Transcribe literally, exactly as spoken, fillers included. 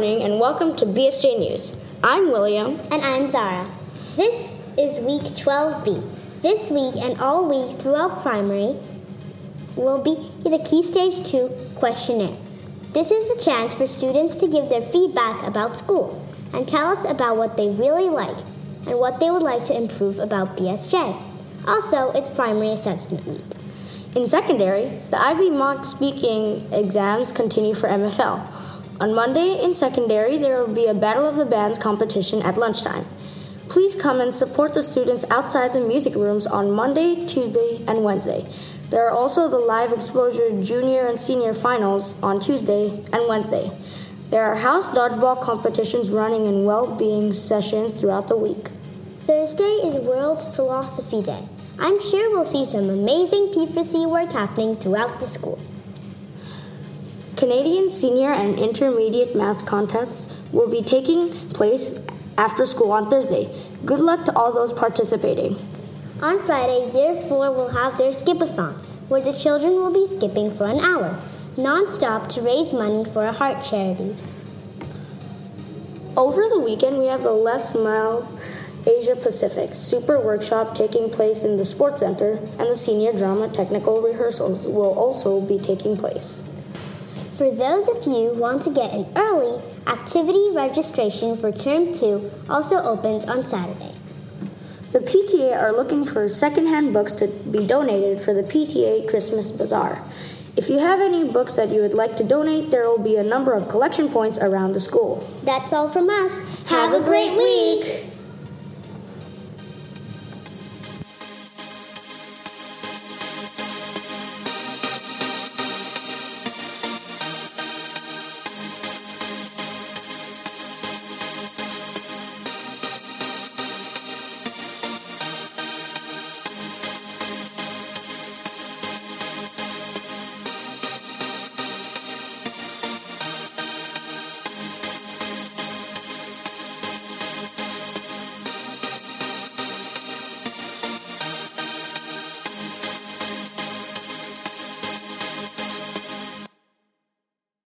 morning and welcome to B S J News. I'm William. And I'm Zara. This is week twelve B. This week and all week throughout primary will be the Key Stage two questionnaire. This is a chance for students to give their feedback about school and tell us about what they really like and what they would like to improve about B S J. Also, it's primary assessment week. In secondary, the I B mock speaking exams continue for M F L. On Monday in secondary, there will be a Battle of the Bands competition at lunchtime. Please come and support the students outside the music rooms on Monday, Tuesday, and Wednesday. There are also the Live Exposure Junior and Senior Finals on Tuesday and Wednesday. There are house dodgeball competitions running and well-being sessions throughout the week. Thursday is World Philosophy Day. I'm sure we'll see some amazing P four C work happening throughout the school. Canadian senior and intermediate math contests will be taking place after school on Thursday. Good luck to all those participating. On Friday, Year four will have their skip-a-thon, where the children will be skipping for an hour, non-stop to raise money for a heart charity. Over the weekend, we have the Les Miles Asia Pacific Super Workshop taking place in the Sports Center, and the Senior Drama Technical Rehearsals will also be taking place. For those of you who want to get in early, activity registration for Term two also opens on Saturday. The P T A are looking for secondhand books to be donated for the P T A Christmas Bazaar. If you have any books that you would like to donate, there will be a number of collection points around the school. That's all from us. Have a great week!